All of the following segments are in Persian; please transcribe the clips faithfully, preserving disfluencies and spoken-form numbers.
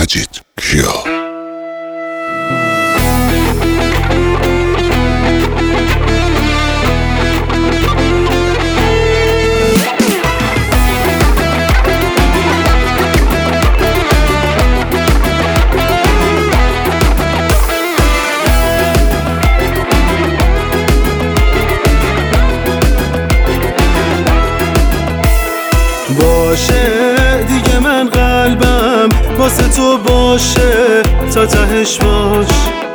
مجید کیا. باشه دیگه من قلبم واسه تو باشه تا تهش باش.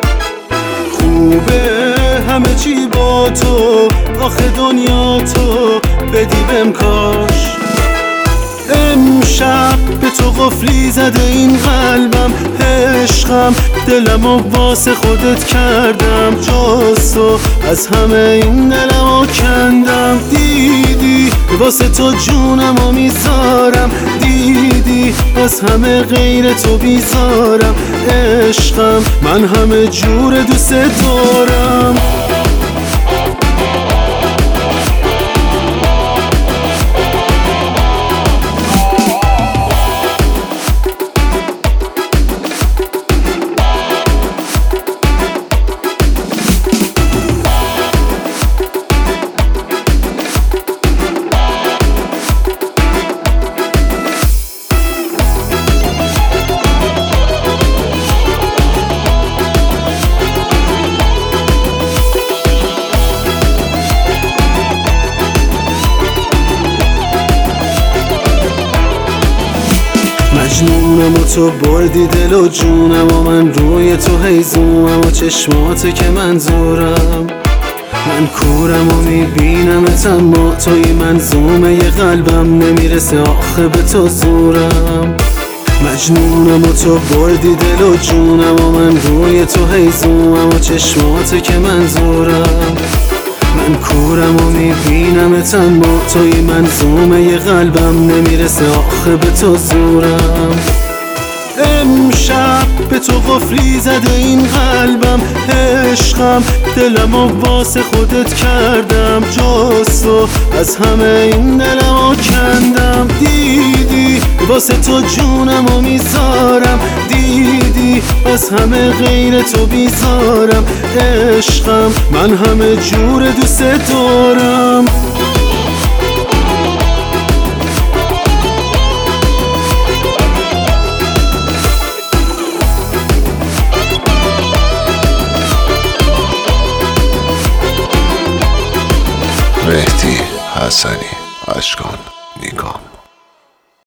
خوبه همه چی با تو، آخه دنیا تو بدی بهم کاش. امشب به تو قفلی زده این قلبم، عشقم دلمو واسه خودت کردم، جز تو از همه این دلمو کندم. دیدی واسه تو جونمو میذارم، دیدی از همه غیر تو بیزارم. عشقم من همه جور دوست دارم. مجنونم و تو بردی دل و جونم و من روی تو هیزومم و چشماته که منظورم. من کورم و میبینمت اما توی منظومه ی قلبم، نمیرسه آخه به تو زورم. مجنونم و تو بردی دل و جونم و من روی تو هیزومم و چشماته که منظورم. من کورم و میبینمت اما توی منظومه ی قلبم، نمیرسه آخه به تو زورم. امشب به تو قفلی زده این قلبم، عشقم دلمو واسه خودت کردم، جز تو از همه این دلمو کندم. دیدی واسه تو جونمو میذارم، دیدی از همه غیر تو بیزارم. عشقم من همه جور دوست دارم. مهدی حسنی اشکان.